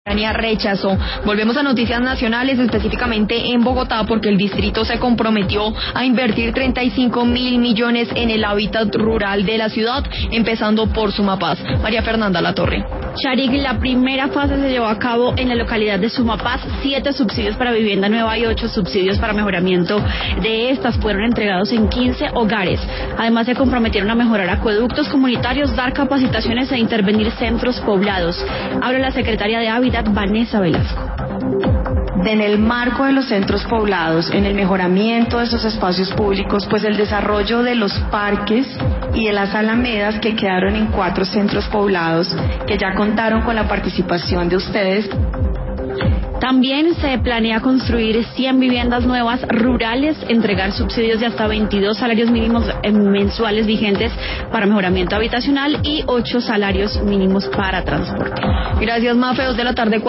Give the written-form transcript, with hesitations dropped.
Rechazó. Volvemos a noticias nacionales, específicamente en Bogotá, porque el distrito se comprometió a invertir 35.000 millones en el hábitat rural de la ciudad, empezando por Sumapaz. María Fernanda Latorre. Sharik, la primera fase se llevó a cabo en la localidad de Sumapaz. 7 subsidios para vivienda nueva y 8 subsidios para mejoramiento de estas fueron entregados en 15 hogares. Además, se comprometieron a mejorar acueductos comunitarios, dar capacitaciones e intervenir centros poblados. Habla la secretaria de Hábitat, Vanessa Velasco. En el marco de los centros poblados, en el mejoramiento de esos espacios públicos, pues el desarrollo de los parques y de las alamedas que quedaron en 4 centros poblados que ya contaron con la participación de ustedes. También se planea construir 100 viviendas nuevas rurales, entregar subsidios de hasta 22 salarios mínimos mensuales vigentes para mejoramiento habitacional y 8 salarios mínimos para transporte. Gracias, Mafe. 2 de la tarde.